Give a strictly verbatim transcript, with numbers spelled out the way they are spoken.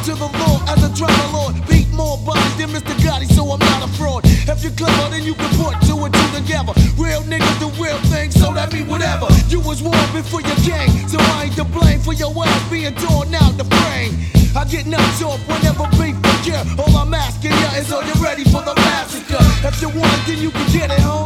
to the law as a drama lord. Beat more bodies than Mister Gotti, so I'm not a fraud. If you're clever, then you can put two and two together. Real niggas do real things, so that mean whatever. You was warned before you came, so I ain't to blame for your ass being torn out the frame. I get knocked off whenever beef occur. All I'm asking ya is, are you ready for the massacre? If you want it, then you can get it home.